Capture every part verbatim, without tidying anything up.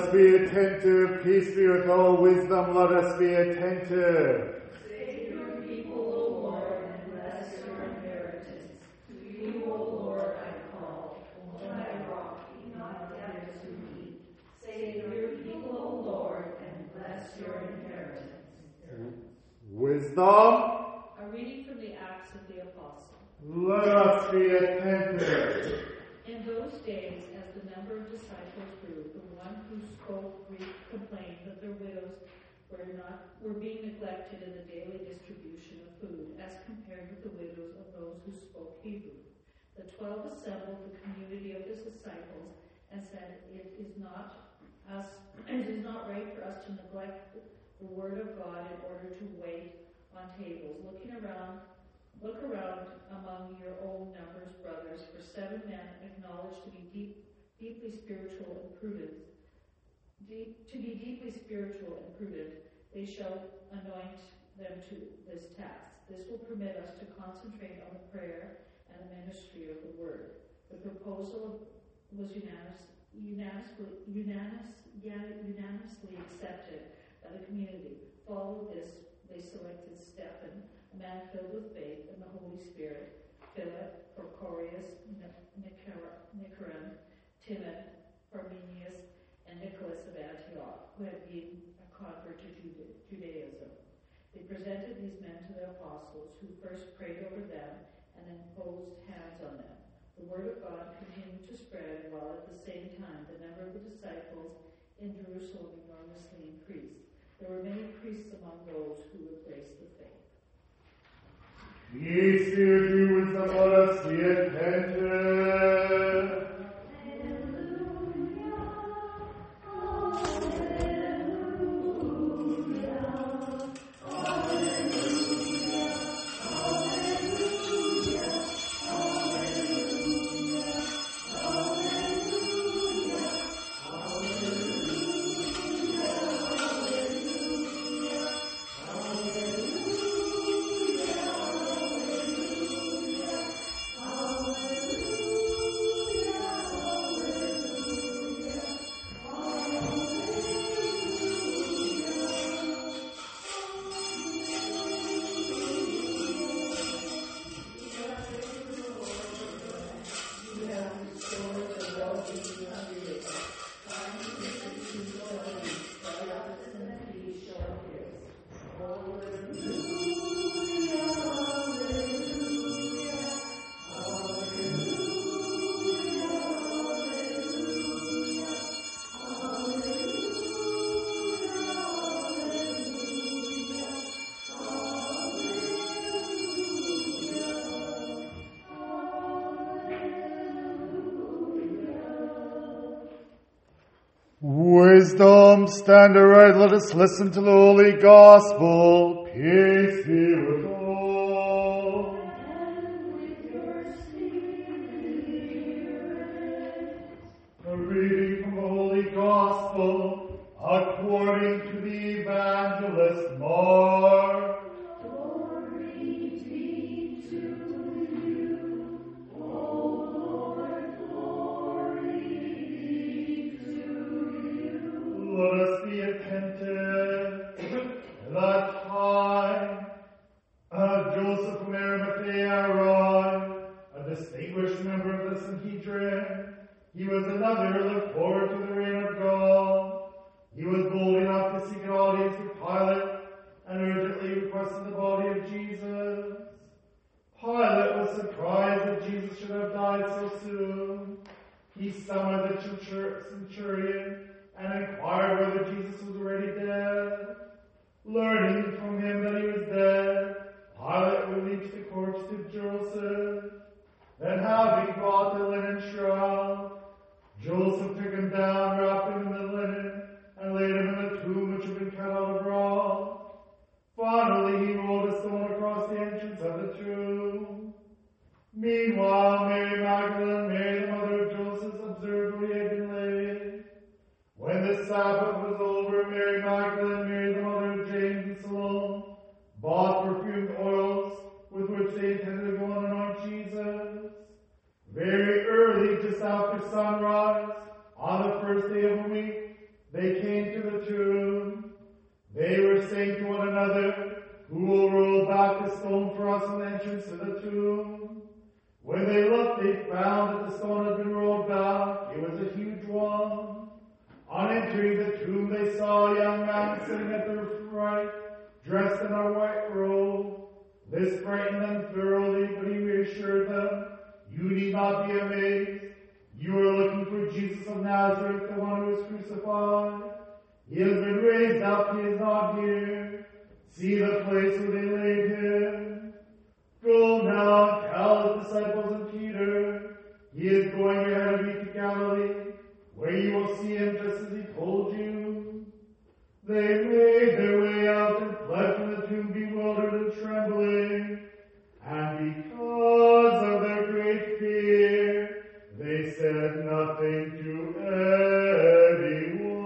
us be attentive. Peace be with all wisdom. Let us be attentive. Save your people, O Lord, and bless your inheritance. To you, O Lord, I call. O my rock, be not deaf to me. Save your people, O Lord, and bless your inheritance. Wisdom. A reading from the Acts of the Apostles. Let us be attentive. In those days, as the number of disciples grew, the one who spoke Greek complained that their widows were not were being neglected in the daily distribution of food, as compared with the widows of those who spoke Hebrew. The twelve assembled the community of his disciples and said, "It is not us. It is not right for us to neglect the word of God in order to wait on tables. Looking around." Look around among your own numbers, brothers, for seven men acknowledged to be deep, deeply spiritual and prudent. Deep, to be deeply spiritual and prudent, they shall anoint them to this task. This will permit us to concentrate on the prayer and the ministry of the word. The proposal was unanimous, unanimously, unanimous, unanimously accepted by the community. Following this, they selected Stephen, a man filled with faith and the Holy Spirit, Philip, Prochorus, Nicanor, Timon, Parmenius, and Nicholas of Antioch, who had been a convert to Judaism. They presented these men to the apostles, who first prayed over them and then imposed hands on them. The word of God continued to spread, while at the same time the number of the disciples in Jerusalem enormously increased. There were many priests among those who embraced the faith. Peace be with you, wisdom. Let us be attentive. Wisdom, stand aright. Let us listen to the Holy Gospel. Peace be with all. And with your spirit. A reading from the Holy Gospel according to the Evangelist Mark. Glory be to you, O Lord, glory be to you. Let us be attentive. At that time, uh, Joseph from Arimathea arrived, a distinguished member of the Sanhedrin. He was another who looked forward to the reign of God. He was bold enough to seek an audience with Pilate and urgently requested the body of Jesus. Pilate was surprised that Jesus should have died so soon. He summoned the centurion and inquired whether Jesus was already dead. Learning from him that he was dead, Pilate released the corpse to Joseph. Then, having brought the linen shroud, Joseph took him down, wrapped him in the linen, and laid him in the tomb which had been cut out of rock. Finally, he rolled a stone across the entrance of the tomb. Meanwhile, Mary Magdalene, Mary the mother of Joseph, observed where he had been laid. When the Sabbath was over, Mary Magdalene, Mary the mother of James and Salome, bought rolled back the stone for us on the entrance to the tomb. When they looked, they found that the stone had been rolled back. It was a huge one. On entering the tomb, they saw a young man sitting at their right, dressed in a white robe. This frightened them thoroughly, but he reassured them, "You need not be amazed. You are looking for Jesus of Nazareth, the one who was crucified. He has been raised up. He is not here. See the place where they laid him. Go now and tell the disciples and Peter, he is going ahead of you to Galilee, where you will see him just as he told you." They made their way out and fled from the tomb, bewildered and trembling. And because of their great fear, they said nothing to anyone.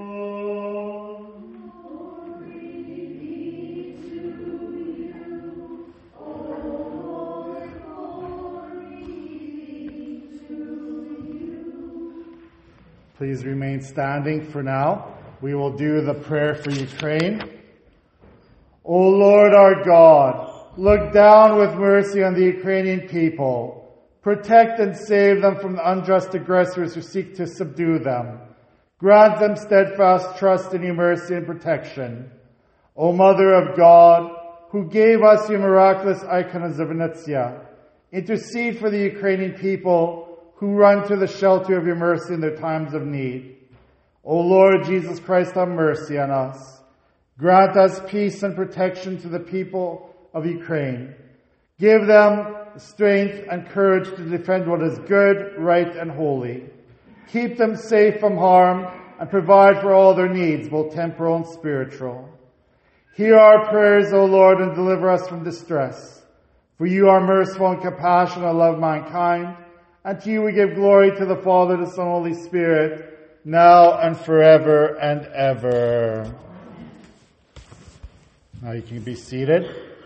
Please remain standing for now. We will do the prayer for Ukraine. O Lord our God, look down with mercy on the Ukrainian people. Protect and save them from the unjust aggressors who seek to subdue them. Grant them steadfast trust in your mercy and protection. O Mother of God, who gave us your miraculous icon of Zavanitsia, intercede for the Ukrainian people who run to the shelter of your mercy in their times of need. O Lord Jesus Christ, have mercy on us. Grant us peace and protection to the people of Ukraine. Give them strength and courage to defend what is good, right, and holy. Keep them safe from harm and provide for all their needs, both temporal and spiritual. Hear our prayers, O Lord, and deliver us from distress. For you are merciful and compassionate and love mankind. And to you we give glory, to the Father, the Son, and Holy Spirit, now and forever and ever. Now you can be seated.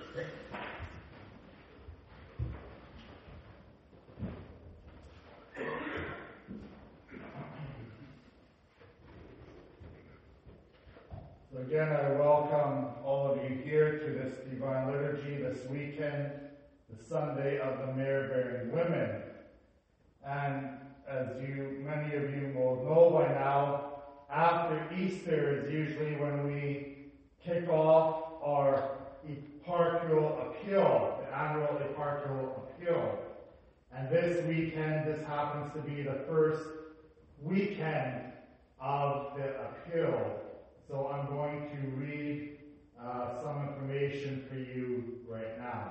So again, I welcome all of you here to this Divine Liturgy this weekend, the Sunday of the Mare-bearing Women. And as you, many of you will know by now, after Easter is usually when we kick off our eparchial appeal, the annual eparchial appeal. And this weekend, this happens to be the first weekend of the appeal. So I'm going to read uh, some information for you right now.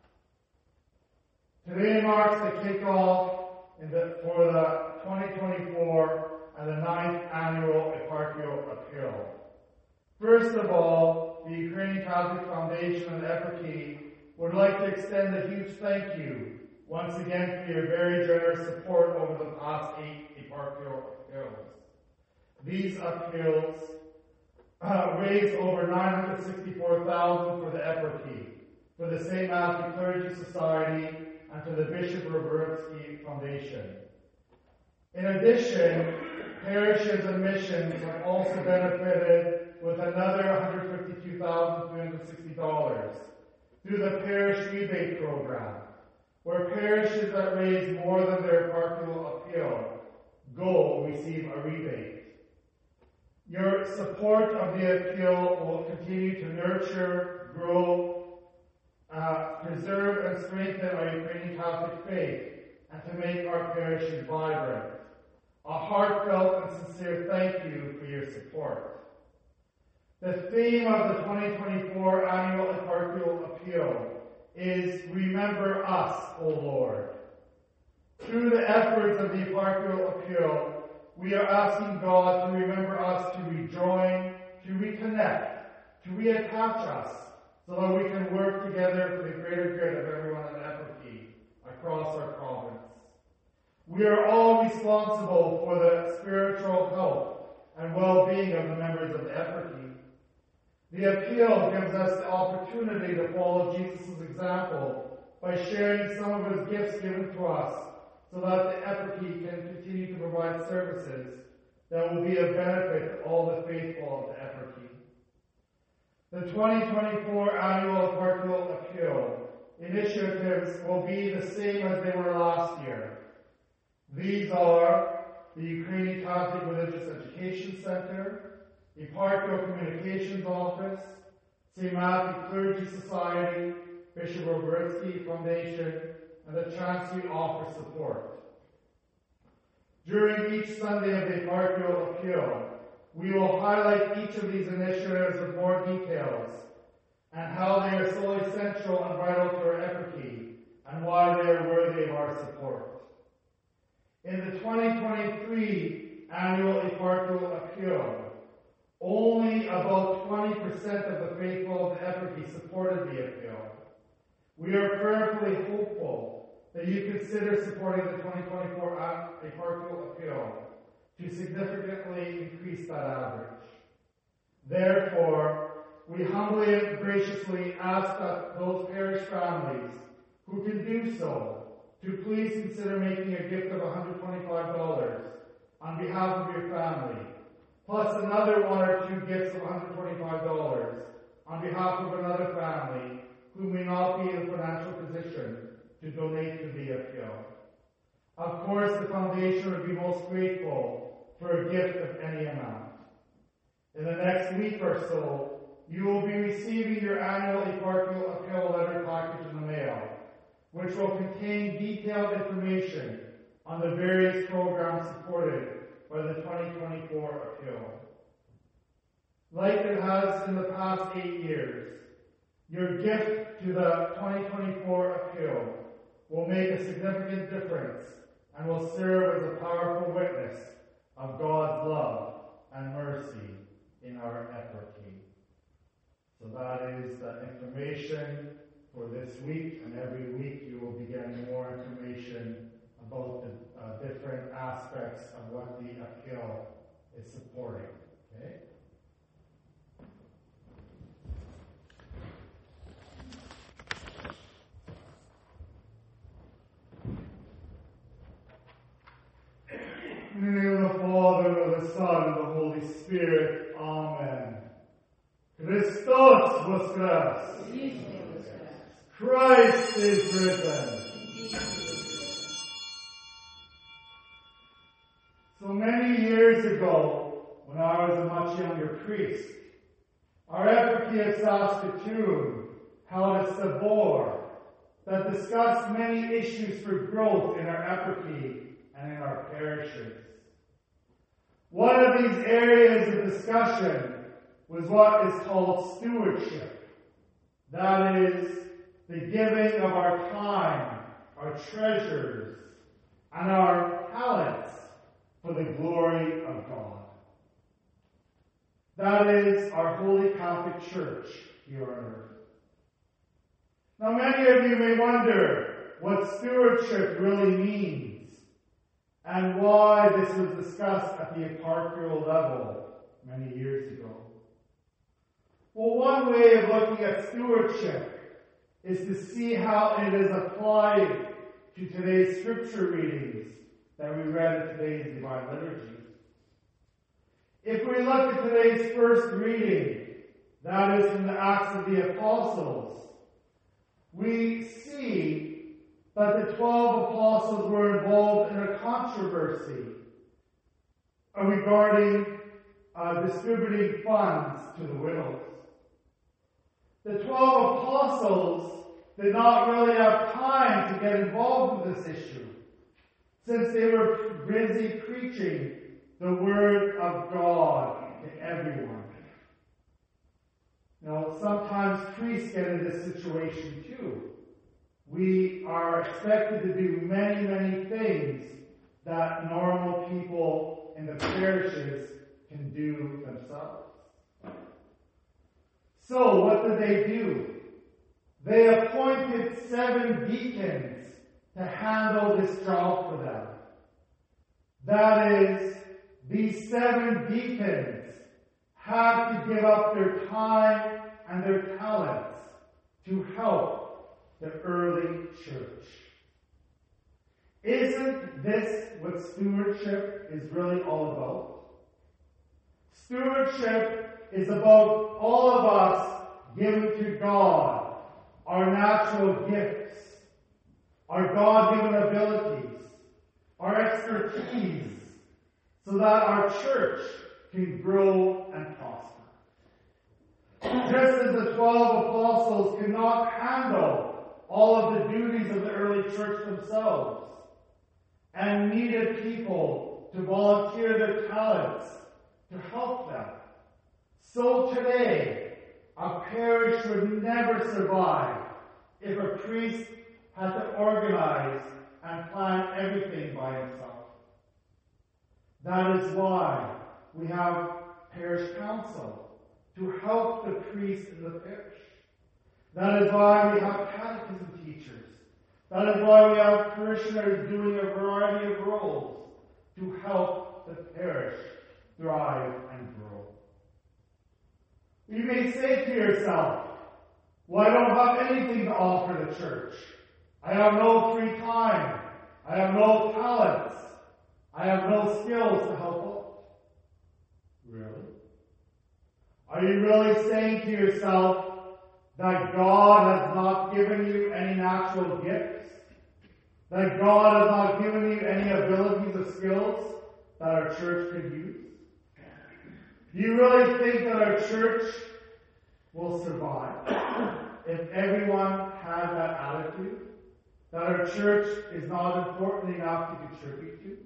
Today marks the kickoff in the, for the twenty twenty-four and the ninth annual eparchial appeal. First of all, the Ukrainian Catholic Foundation and Eparchy would like to extend a huge thank you once again for your very generous support over the past eight eparchial appeals. These appeals uh, raised over nine hundred sixty-four thousand dollars for the Eparchy, for the Saint Matthew Clergy Society, and to the Bishop Robertsky Foundation. In addition, parishes and missions have also benefited with another one hundred fifty-two thousand three hundred sixty dollars through the Parish Rebate Program, where parishes that raise more than their eparchial appeal goal receive a rebate. Your support of the appeal will continue to nurture, grow, Uh, preserve and strengthen our Ukrainian Catholic faith and to make our parishes vibrant. A heartfelt and sincere thank you for your support. The theme of the twenty twenty-four annual eparchial appeal is Remember Us, O Lord. Through the efforts of the eparchial appeal, we are asking God to remember us, to rejoin, to reconnect, to reattach us, so that we can work together for the greater good of everyone in Eparchy across our province. We are all responsible for the spiritual health and well-being of the members of the Eparchy. The appeal gives us the opportunity to follow Jesus' example by sharing some of his gifts given to us so that the Eparchy can continue to provide services that will be of benefit to all the faithful of the Eparchy. The twenty twenty-four annual parochial appeal initiatives will be the same as they were last year. These are the Ukrainian Catholic Religious Education Center, the Parochial Communications Office, Saint Matthew Clergy Society, Bishop Robertsky Foundation, and the Chancery Offer Support. During each Sunday of the parochial appeal, we will highlight each of these initiatives with more details and how they are so essential and vital to our eparchy and why they are worthy of our support. In the twenty twenty-three annual parochial appeal, only about twenty percent of the faithful of the eparchy supported the appeal. We are prayerfully hopeful that you consider supporting the twenty twenty-four parochial appeal to significantly increase that average. Therefore, we humbly and graciously ask that those parish families who can do so to please consider making a gift of one hundred twenty-five dollars on behalf of your family, plus another one or two gifts of one hundred twenty-five dollars on behalf of another family who may not be in a financial position to donate to the appeal. Of course, the foundation would be most grateful for a gift of any amount. In the next week or so, you will be receiving your annual parochial appeal letter package in the mail, which will contain detailed information on the various programs supported by the twenty twenty-four appeal. Like it has in the past eight years, your gift to the twenty twenty-four appeal will make a significant difference and will serve as a powerful witness of God's love and mercy in our eparchy. So that is the information for this week, and every week you will be getting more information about the uh, different aspects of what the appeal is supporting. Okay? In the name of the Father, and of the Son, and of the Holy Spirit. Amen. Christos voskres. Christ is risen. So many years ago, when I was a much younger priest, our eparchy of Saskatoon held a sabor that discussed many issues for growth in our eparchy and in our parishes. One of these areas of discussion was what is called stewardship. That is, the giving of our time, our treasures, and our talents for the glory of God. That is our Holy Catholic Church here on earth. Now, many of you may wonder what stewardship really means and why this was discussed at the eparchial level many years ago. Well, one way of looking at stewardship is to see how it is applied to today's scripture readings that we read in today's Divine Liturgy. If we look at today's first reading, that is from the Acts of the Apostles, we see that the twelve apostles were involved in a controversy regarding uh, distributing funds to the widows. The twelve apostles did not really have time to get involved with this issue, since they were busy preaching the Word of God to everyone. Now, sometimes priests get in this situation too. We are expected to do many, many things that normal people in the parishes can do themselves. So, what did they do? They appointed seven deacons to handle this job for them. That is, these seven deacons had to give up their time and their talents to help the early church. Isn't this what stewardship is really all about? Stewardship is about all of us given to God, our natural gifts, our God-given abilities, our expertise, so that our church can grow and prosper. Just as the twelve apostles could not handle all of the duties of the early church themselves and needed people to volunteer their talents to help them, so today a parish would never survive if a priest had to organize and plan everything by himself. That is why we have parish council to help the priest in the parish. That is why we have catechism teachers. That is why we have parishioners doing a variety of roles to help the parish thrive and grow. You may say to yourself, well, I don't have anything to offer the church. I have no free time. I have no talents. I have no skills to help out. Really? Are you really saying to yourself that God has not given you any natural gifts? That God has not given you any abilities or skills that our church could use? Do you really think that our church will survive if everyone had that attitude? That our church is not important enough to contribute to?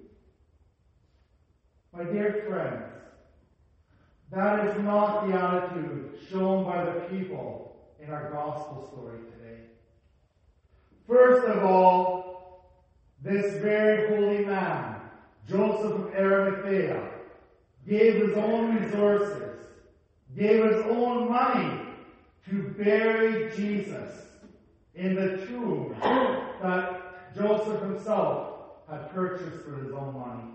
My dear friends, that is not the attitude shown by the people in our gospel story today. First of all, this very holy man, Joseph of Arimathea, gave his own resources, gave his own money to bury Jesus in the tomb that Joseph himself had purchased for his own money.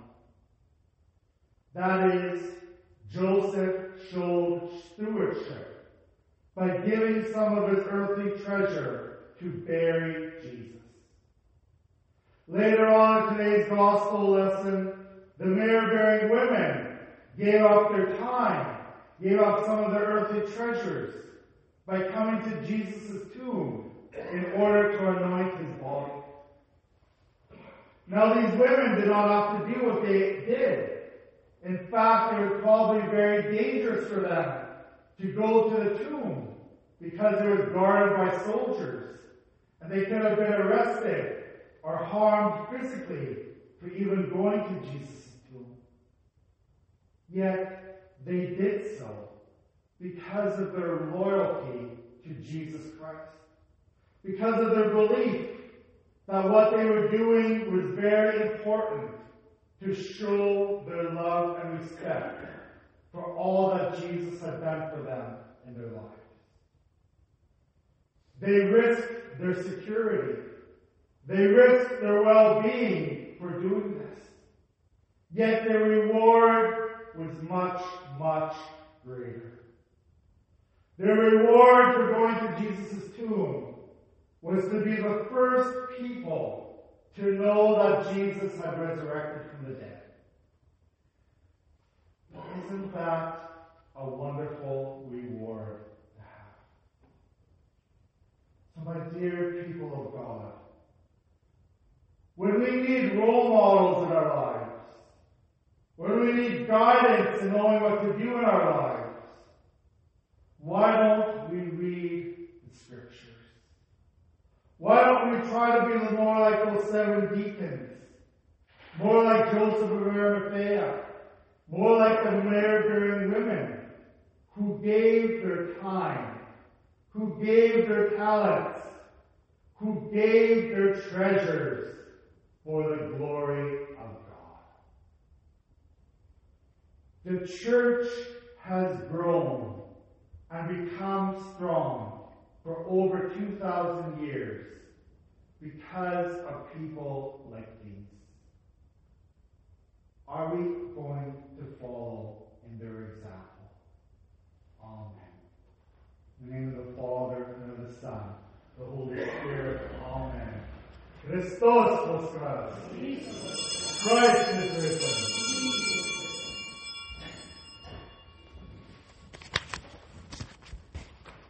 That is, Joseph showed stewardship by giving some of his earthly treasure to bury Jesus. Later on in today's gospel lesson, the myrrh-bearing women gave up their time, gave up some of their earthly treasures by coming to Jesus' tomb in order to anoint his body. Now, these women did not have to do what they did. In fact, it was probably very dangerous for them to go to the tomb because it was guarded by soldiers, and they could have been arrested or harmed physically for even going to Jesus' tomb. Yet, they did so because of their loyalty to Jesus Christ, because of their belief that what they were doing was very important to show their love and respect for all that Jesus had done for them in their lives. They risked their security. They risked their well-being for doing this. Yet their reward was much, much greater. Their reward for going to Jesus' tomb was to be the first people to know that Jesus had resurrected from the dead. Isn't that a wonderful reward to have? So my dear people of God, when we need role models in our lives, when we need guidance in knowing what to do in our lives, why don't we read the Scriptures? Why don't we try to be more like those seven deacons? More like Joseph of Arimathea? More like the myrrh-bearing women who gave their time, who gave their talents, who gave their treasures for the glory of God. The church has grown and become strong for over two thousand years because of people like these. Are we going to follow in their example? Amen. In the name of the Father, and of the Son, the Holy Spirit. Amen. Christos voskras. Christ is risen.